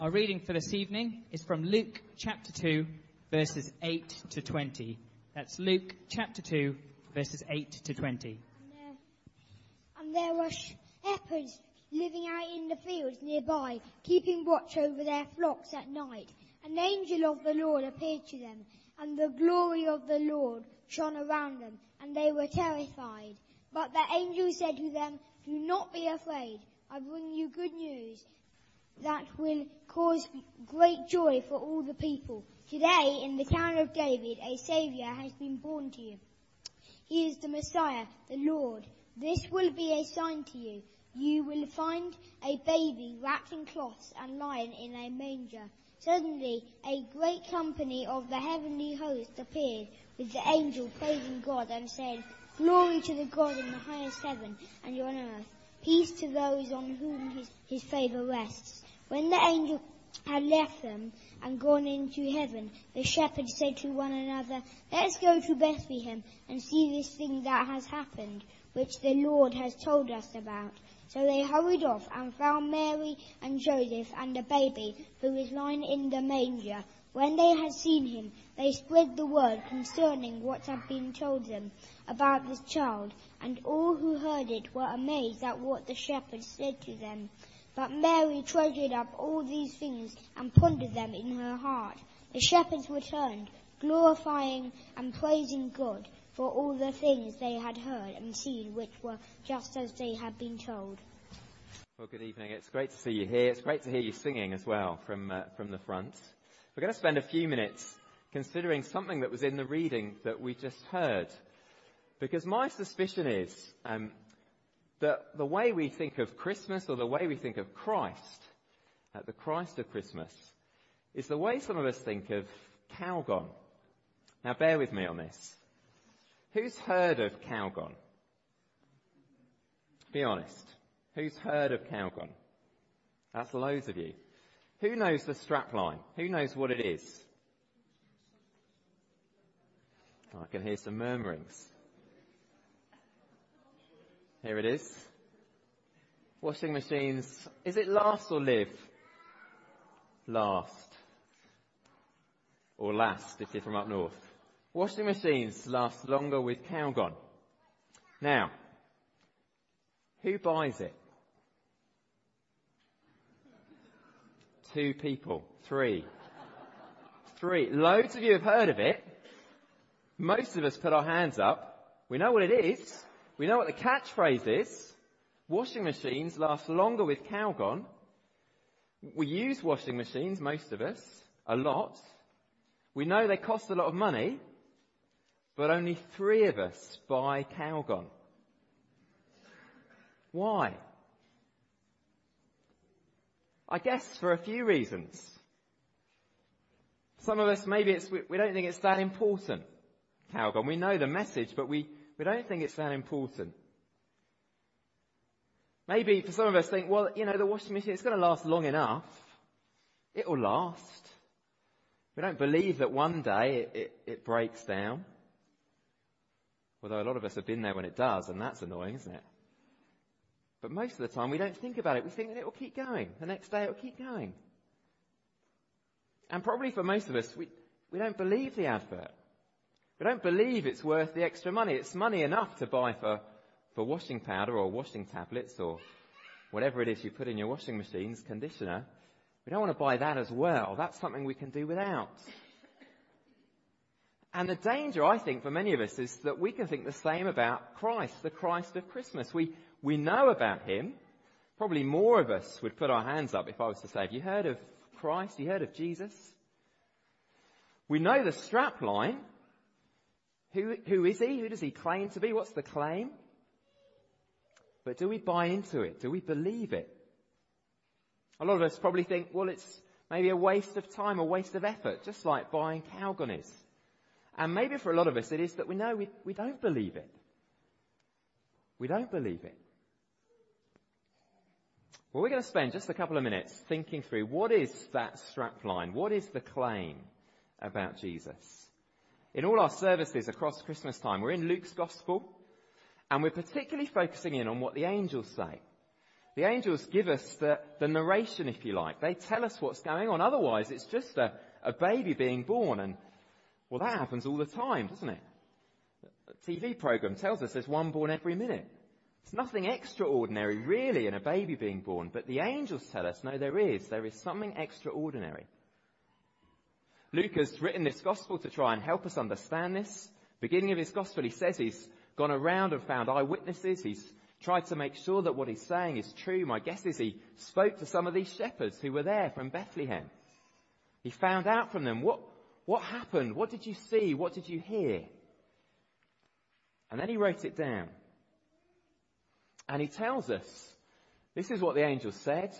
Our reading for this evening is from Luke chapter 2, verses 8 to 20. That's Luke chapter 2, verses 8 to 20. And there were shepherds living out in the fields nearby, keeping watch over their flocks at night. An angel of the Lord appeared to them, and the glory of the Lord shone around them, and they were terrified. But the angel said to them, "Do not be afraid. I bring you good news that will cause great joy for all the people. Today, in the town of David, a Saviour has been born to you. He is the Messiah, the Lord. This will be a sign to you. You will find a baby wrapped in cloths and lying in a manger." Suddenly, a great company of the heavenly host appeared with the angel, praising God and saying, "Glory to the God in the highest heaven, and on earth, peace to those on whom his favour rests." When the angel had left them and gone into heaven, the shepherds said to one another, "Let's go to Bethlehem and see this thing that has happened, which the Lord has told us about." So they hurried off and found Mary and Joseph and the baby who was lying in the manger. When they had seen him, they spread the word concerning what had been told them about this child, and all who heard it were amazed at what the shepherds said to them. But Mary treasured up all these things and pondered them in her heart. The shepherds returned, glorifying and praising God for all the things they had heard and seen, which were just as they had been told. Well, good evening. It's great to see you here. It's great to hear you singing as well from the front. We're going to spend a few minutes considering something that was in the reading that we just heard. Because my suspicion is that the way we think of Christmas, or the way we think of Christ, the Christ of Christmas, is the way some of us think of Calgon. Now, bear with me on this. Who's heard of Calgon? Be honest. Who's heard of Calgon? That's loads of you. Who knows the strapline? Who knows what it is? I can hear some murmurings. Here it is. Washing machines. Is it last or live? Last. Or last if you're from up north. Washing machines last longer with Calgon. Now, who buys it? 2 people. 3. Loads of you have heard of it. Most of us put our hands up. We know what it is. We know what the catchphrase is. Washing machines last longer with Calgon. We use washing machines, most of us, a lot. We know they cost a lot of money. But only 3 of us buy Calgon. Why? I guess for a few reasons. Some of us, maybe we don't think it's that important, Calgon. We know the message, but we don't think it's that important. Maybe for some of us think, well, the washing machine, it's going to last long enough. It will last. We don't believe that one day it breaks down. Although a lot of us have been there when it does, and that's annoying, isn't it? But most of the time we don't think about it. We think that it will keep going. The next day it will keep going. And probably for most of us, we don't believe the advert. We don't believe it's worth the extra money. It's money enough to buy for washing powder or washing tablets or whatever it is you put in your washing machines, conditioner. We don't want to buy that as well. That's something we can do without. And the danger, I think, for many of us is that we can think the same about Christ, the Christ of Christmas. We know about him. Probably more of us would put our hands up if I was to say, have you heard of Christ? You heard of Jesus? We know the strapline. Who is he? Who does he claim to be? What's the claim? But do we buy into it? Do we believe it? A lot of us probably think, well, it's maybe a waste of time, a waste of effort, just like buying Calgon is. And maybe for a lot of us it is that we know we don't believe it. We don't believe it. Well, we're going to spend just a couple of minutes thinking through what is that strapline? What is the claim about Jesus? In all our services across Christmas time, we're in Luke's Gospel, and we're particularly focusing in on what the angels say. The angels give us the narration, if you like. They tell us what's going on. Otherwise, it's just a baby being born. And, well, that happens all the time, doesn't it? A TV program tells us there's one born every minute. It's nothing extraordinary, really, in a baby being born. But the angels tell us, no, there is. There is something extraordinary. Luke has written this gospel to try and help us understand this. Beginning of his gospel, he says he's gone around and found eyewitnesses. He's tried to make sure that what he's saying is true. My guess is he spoke to some of these shepherds who were there from Bethlehem. He found out from them what happened. What did you see? What did you hear? And then he wrote it down. And he tells us, this is what the angel said.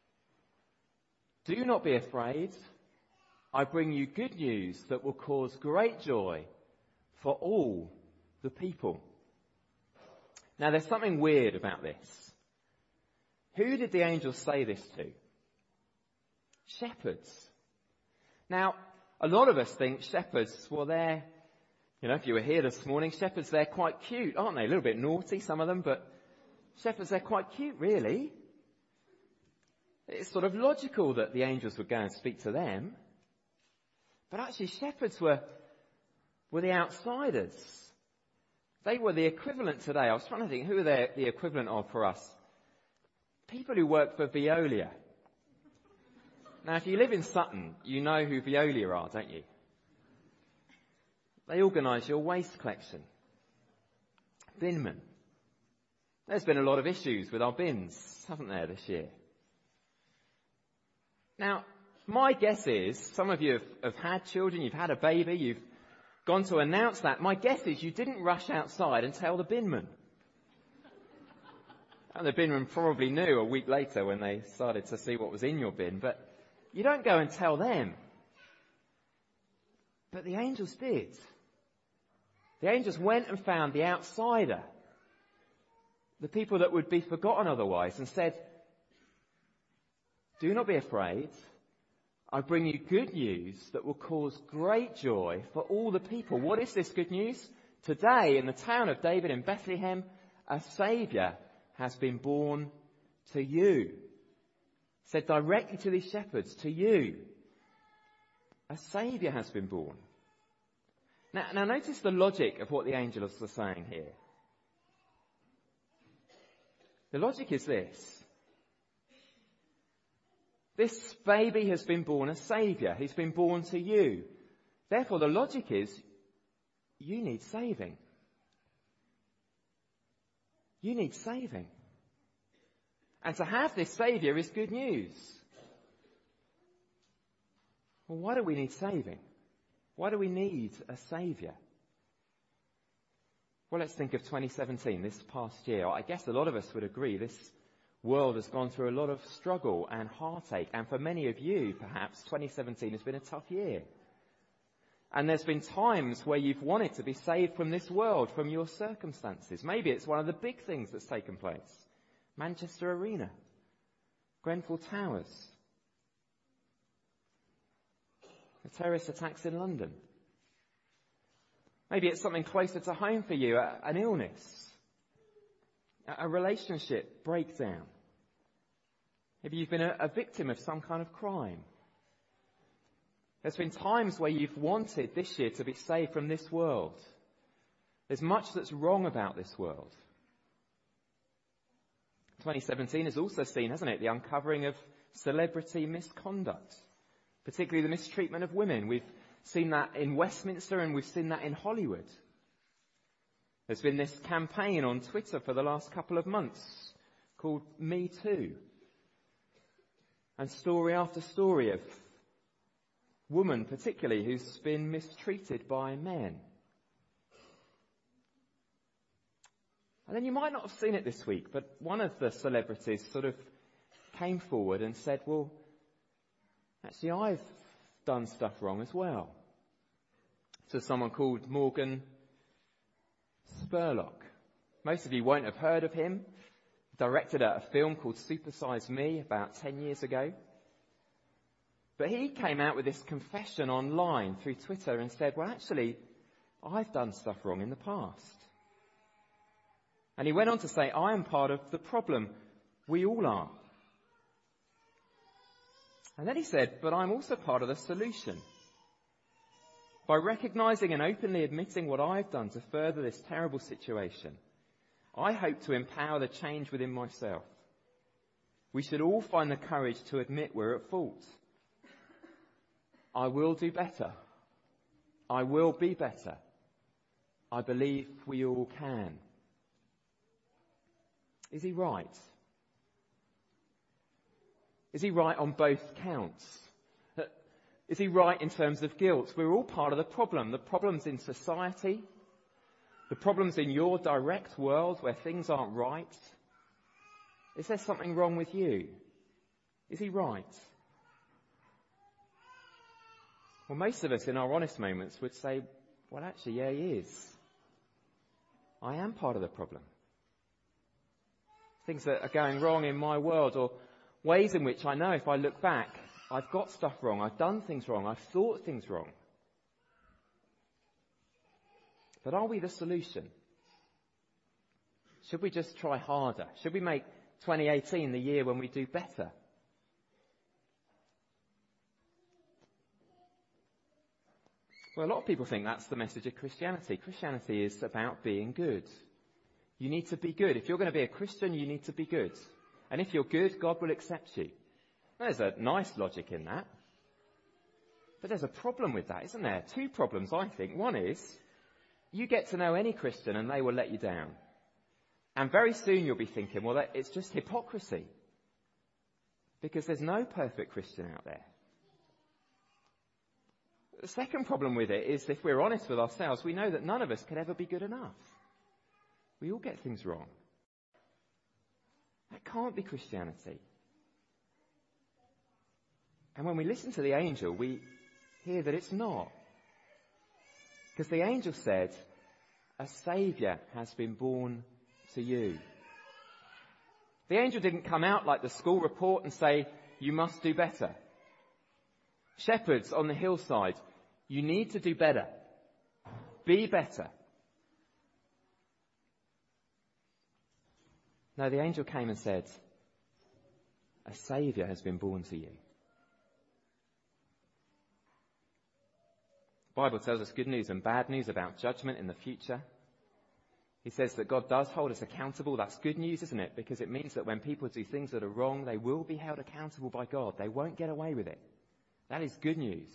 Do not be afraid. I bring you good news that will cause great joy for all the people. Now, there's something weird about this. Who did the angel say this to? Shepherds. Now, a lot of us think shepherds, well, they're, if you were here this morning, shepherds, they're quite cute, aren't they? A little bit naughty, some of them, but shepherds, they're quite cute, really. It's sort of logical that the angels would go and speak to them. But actually, shepherds were the outsiders. They were the equivalent today. I was trying to think, who are they the equivalent of for us? People who work for Veolia. Now, if you live in Sutton, you know who Veolia are, don't you? They organise your waste collection. Binmen. There's been a lot of issues with our bins, haven't there, this year? Now, my guess is, some of you have had children, you've had a baby, you've gone to announce that. My guess is you didn't rush outside and tell the binman. And the binman probably knew a week later when they started to see what was in your bin, but you don't go and tell them. But the angels did. The angels went and found the outsider, the people that would be forgotten otherwise, and said, do not be afraid. I bring you good news that will cause great joy for all the people. What is this good news? Today, in the town of David in Bethlehem, a Saviour has been born to you. Said directly to these shepherds, to you. A Saviour has been born. Now notice the logic of what the angels are saying here. The logic is this. This baby has been born a Saviour. He's been born to you. Therefore, the logic is, you need saving. You need saving. And to have this Saviour is good news. Well, why do we need saving? Why do we need a Saviour? Well, let's think of 2017, this past year. I guess a lot of us would agree this world has gone through a lot of struggle and heartache. And for many of you, perhaps, 2017 has been a tough year. And there's been times where you've wanted to be saved from this world, from your circumstances. Maybe it's one of the big things that's taken place. Manchester Arena, Grenfell Towers, the terrorist attacks in London. Maybe it's something closer to home for you, an illness, a relationship breakdown. Maybe you've been a victim of some kind of crime. There's been times where you've wanted this year to be saved from this world. There's much that's wrong about this world. 2017 has also seen, hasn't it, the uncovering of celebrity misconduct, particularly the mistreatment of women. We've seen that in Westminster and we've seen that in Hollywood. There's been this campaign on Twitter for the last couple of months called Me Too. And story after story of women particularly who's been mistreated by men. And then you might not have seen it this week, but one of the celebrities sort of came forward and said, well, actually I've done stuff wrong as well. To someone called Morgan Spurlock. Most of you won't have heard of him. Directed a film called Supersize Me about 10 years ago. But he came out with this confession online through Twitter and said, well, actually, I've done stuff wrong in the past. And he went on to say, I am part of the problem. We all are. And then he said, but I'm also part of the solution. By recognizing and openly admitting what I've done to further this terrible situation, I hope to empower the change within myself. We should all find the courage to admit we're at fault. I will do better. I will be better. I believe we all can. Is he right? Is he right on both counts? Is he right in terms of guilt? We're all part of the problem. The problem's in society. The problem's in your direct world where things aren't right. Is there something wrong with you? Is he right? Well, most of us in our honest moments would say, well, actually, yeah, he is. I am part of the problem. Things that are going wrong in my world, or ways in which I know if I look back, I've got stuff wrong, I've done things wrong, I've thought things wrong. But are we the solution? Should we just try harder? Should we make 2018 the year when we do better? Well, a lot of people think that's the message of Christianity. Christianity is about being good. You need to be good. If you're going to be a Christian, you need to be good. And if you're good, God will accept you. There's a nice logic in that. But there's a problem with that, isn't there? Two problems, I think. One is, you get to know any Christian and they will let you down. And very soon you'll be thinking, well, it's just hypocrisy. Because there's no perfect Christian out there. The second problem with it is, if we're honest with ourselves, we know that none of us could ever be good enough. We all get things wrong. That can't be Christianity. And when we listen to the angel, we hear that it's not. Because the angel said, a Saviour has been born to you. The angel didn't come out like the school report and say, you must do better. Shepherds on the hillside, you need to do better. Be better. No, the angel came and said, a Saviour has been born to you. The Bible tells us good news and bad news about judgment in the future. He says that God does hold us accountable. That's good news, isn't it? Because it means that when people do things that are wrong, they will be held accountable by God. They won't get away with it. That is good news.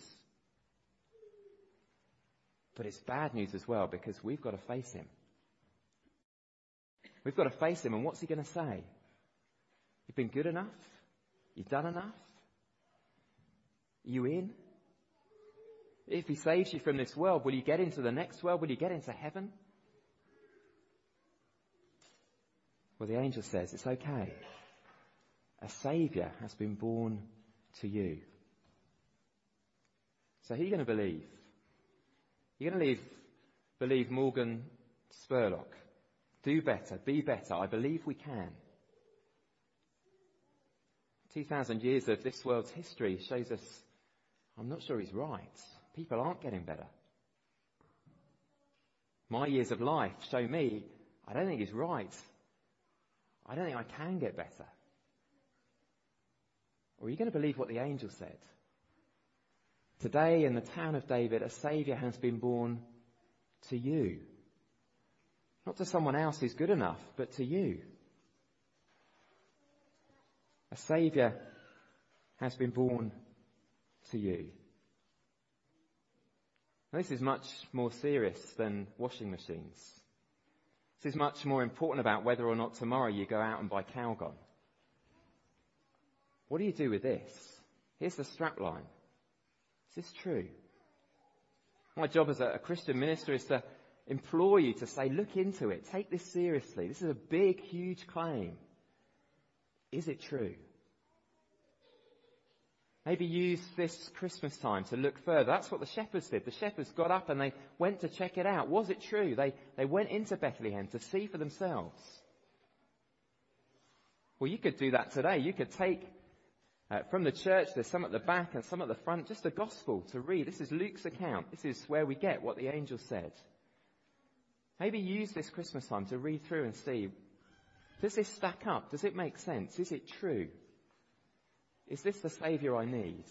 But it's bad news as well, because we've got to face him. We've got to face him, and what's he going to say? You've been good enough? You've done enough? Are you in? If he saves you from this world, will you get into the next world? Will you get into heaven? Well, the angel says it's okay. A Saviour has been born to you. So who are you going to believe? You're going to believe Morgan Spurlock. Do better, be better. I believe we can. 2,000 years of this world's history shows us, I'm not sure he's right. People aren't getting better. My years of life show me, I don't think he's right. I don't think I can get better. Or are you going to believe what the angel said? Today in the town of David, a Saviour has been born to you. Not to someone else who's good enough, but to you. A Saviour has been born to you. Now, this is much more serious than washing machines. This is much more important about whether or not tomorrow you go out and buy Calgon. What do you do with this? Here's the strapline. Is this true? My job as a Christian minister is to implore you to say, look into it. Take this seriously. This is a big, huge claim. Is it true? Maybe use this Christmas time to look further. That's what the shepherds did. The shepherds got up and they went to check it out. Was it true? They went into Bethlehem to see for themselves. Well, you could do that today. You could take from the church, there's some at the back and some at the front, just a gospel to read. This is Luke's account. This is where we get what the angel said. Maybe use this Christmas time to read through and see, Does this stack up? Does it make sense? Is it true? Is this the Saviour I need?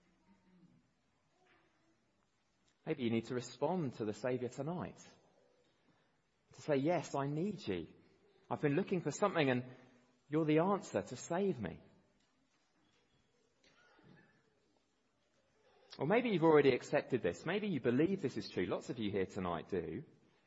Maybe you need to respond to the Saviour tonight. To say, yes, I need you. I've been looking for something and you're the answer to save me. Or maybe you've already accepted this. Maybe you believe this is true. Lots of you here tonight do.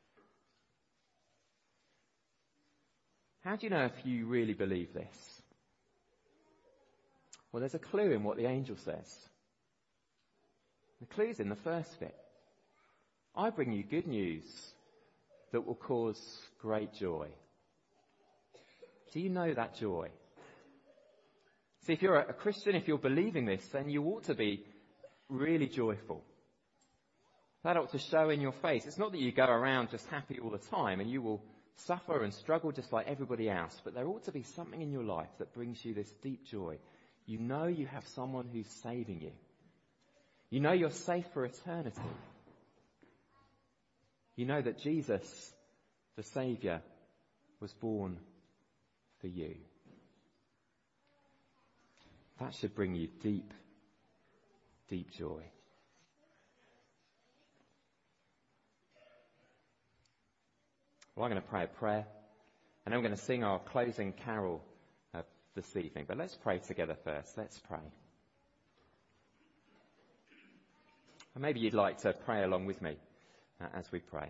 How do you know if you really believe this? Well, there's a clue in what the angel says. The clue's in the first bit. I bring you good news that will cause great joy. Do you know that joy? See, if you're a Christian, if you're believing this, then you ought to be really joyful. That ought to show in your face. It's not that you go around just happy all the time and you will suffer and struggle just like everybody else, but there ought to be something in your life that brings you this deep joy. You know you have someone who's saving you. You know you're safe for eternity. You know that Jesus, the Saviour, was born for you. That should bring you deep, deep joy. Well, I'm going to pray a prayer, and then we're going to sing our closing carol this evening. But let's pray together first. Let's pray. And maybe you'd like to pray along with me as we pray.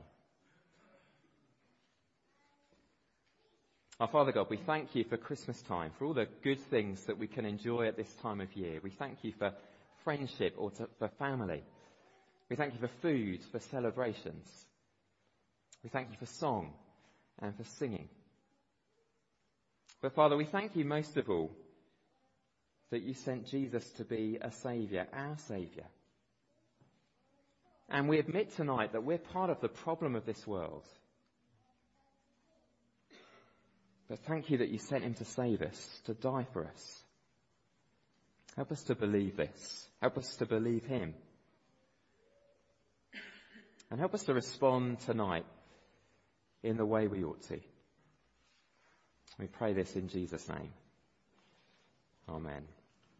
Our Father God, we thank you for Christmas time, for all the good things that we can enjoy at this time of year. We thank you for friendship or for family. We thank you for food, for celebrations. We thank you for song and for singing. But Father, we thank you most of all that you sent Jesus to be a Saviour, our Saviour. And we admit tonight that we're part of the problem of this world. But thank you that you sent him to save us, to die for us. Help us to believe this. Help us to believe him. And help us to respond tonight in the way we ought to. We pray this in Jesus' name. Amen.